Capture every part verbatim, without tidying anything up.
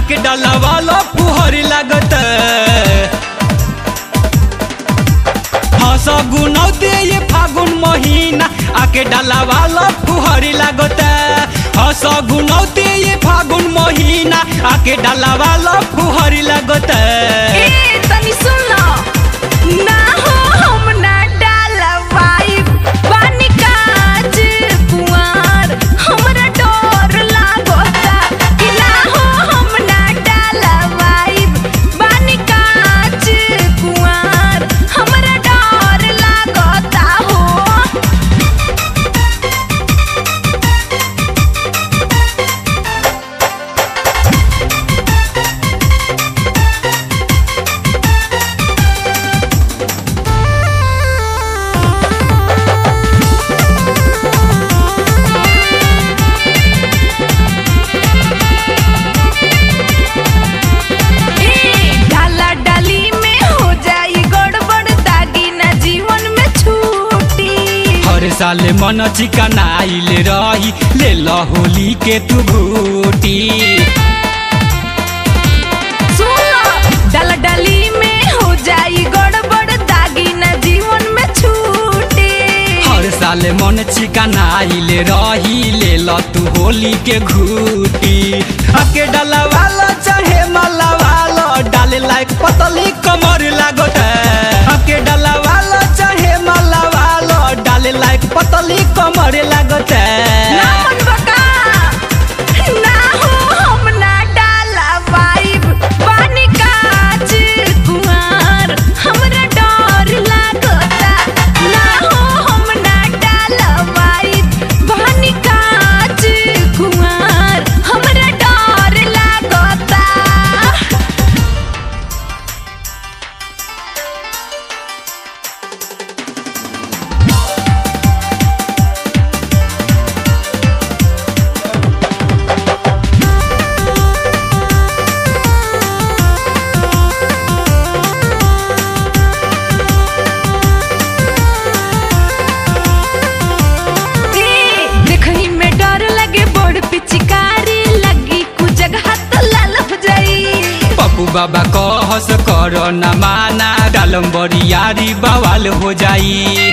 आके डाला वाला फुहरी लागत हंस गुनौती ये फागुन महीना आके डाला वाला फुहरी लागत हंस गुनौती ये फागुन महीना आके डाला वाला फुहरी लागत ए तनी सुन लो ना हो हम ना डाला वाइब पानी काज कुआर हमरा डर लागता कि ना हो हम ना डाला वाइब पानी काज कुआर हमरा डर लागता हो साले मन चिकन आइल रही ले लो होली के तू घूटी डाला डाली में हो जाई गड़बड़ दागी न जीवन में छूटे हर साले मन चिकन आइल रही ले लो तू होली के घूटी आके डाला वाला चाहे माला वाला डाले लायक पतली कमर लागत आके डाला वाला चाहे माला वाला डाले लायक पतली कमर लागत ना मन बका ना हो हम ना डाला वाइब पानी काज कुमार हमरा डर लागता ना हो हम ना डाला वाइब पानी काज कुमार हमरा डर लागता बाबा कहस कर न माना डालम बरियारी बवाल हो जाई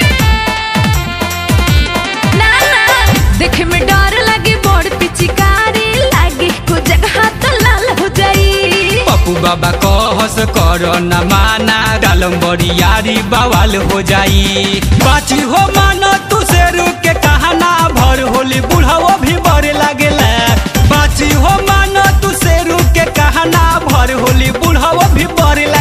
ना ना देखे में डर लगे बड़ पिचकारी लागे को जगह तो लाल हो जाई पप्पू बाबा कहस कर न माना डालम बरियारी बवाल हो जाई बाची हो माना तू से रुक के कहना भर होली बुढ़ाओ भी बड़े लागेला बाची हो माना तू से रुक के कहना भर होली बुढ़ाओ भी बड़े